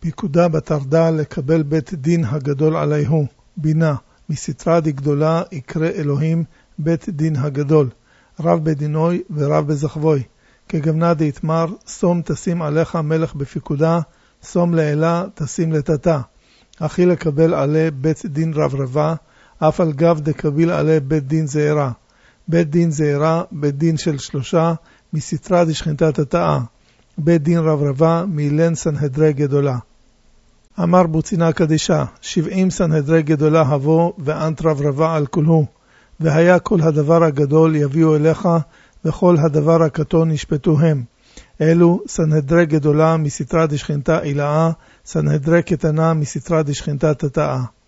פיקודה בתרדה לקבל בית דין הגדול עליהו, בינה, מסתרה דגדולה יקרא אלוהים בית דין הגדול, רב בדינוי ורב בזכבוי, כגמנה דהתמר, סום תשים עליך מלך בפיקודה, סום לאלה תשים לתתה, אחי לקבל עלי בית דין רב רבה, אף על גב דקביל עלי בית דין זהירה, בית דין זהירה, בית דין של 3, מסתרה דשכינתת התאה, בית דין רב רבה, מילן סנהדרי גדולה. אמר בוצינה קדישה, 70 סנהדרי גדולה הבוא, ואנט רב רבה על כולהו, והיה כל הדבר הגדול יביאו אליך, וכל הדבר הקטון ישפטו הם. אלו סנהדרי גדולה מסתרה דשכינתה אילאה, סנהדרי קטנה מסתרה דשכינתה תתאה.